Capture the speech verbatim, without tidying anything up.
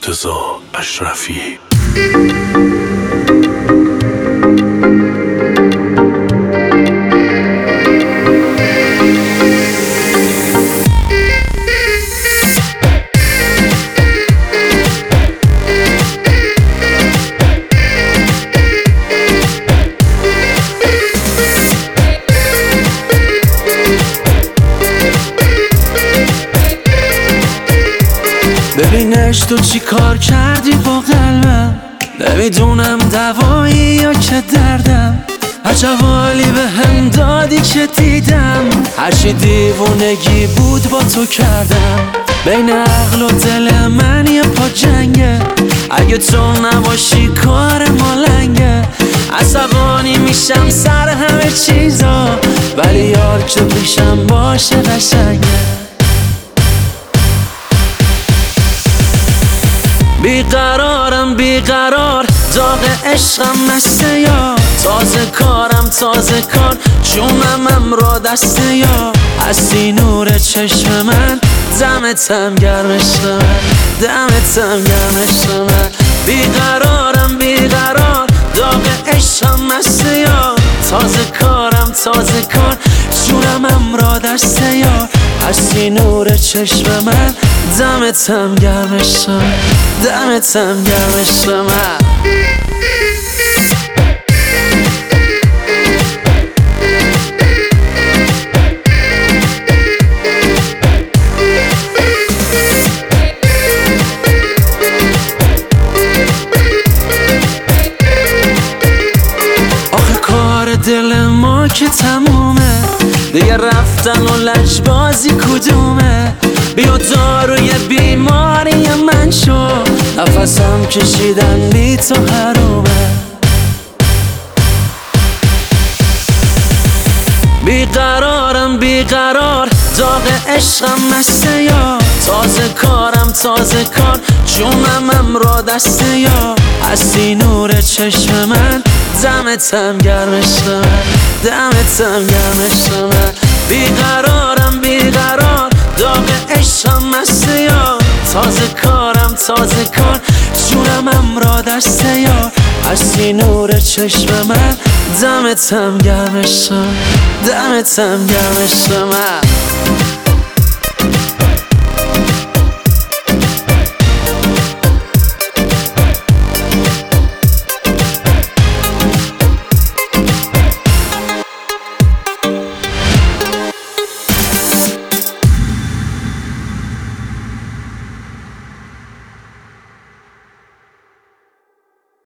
مرتضی اشرفی. ببینش تو چی کار کردی با قلبم، نمیدونم دوایی یا که دردم. عجب حالی به هم دادی که دیدم، هرچی دیوونگی بود با تو کردم. بین عقل و دل من یه پا جنگه، اگه تو نباشی کار ما لنگه. عصبانی میشم سر همه چیزا، ولی یار که پیشم باشه قشنگه. بیقرارم بیقرار، داغ عشقم مسته یا تازه کارم تازه کار، جونم امرا دسته یا هستی نور چشم من، دمتم گرم عشق من، دمتم گرم عشق من. بیقرارم بیقرار، داغ عشقم مسته یا تازه کارم تازه کار، جونم امرا دسته یا هستی نور چشم من، دمتم گرم عشق من، دمتم گرم عشق من. آخه کار دل ما که تمومه، دیگه رفتن و لجبازی کدومه. بیا داروی بیماری من شو، نفسم کشیدن بی تو حرومه. بیقرارم بیقرار، داغ عشقم مسته یا تازه کارم تازه کار، جونم امرا دسته یا هستی نور چشم من، دمتم گرم عشق من، دمتم گرم عشق من. بیقرارم بیقرار، داغ عشقم مسته یا تازه کارم تازه کار، جونم امرا دسته یا هستی نور چشم من، دمتم گرم عشق من، دمتم گرم عشق من.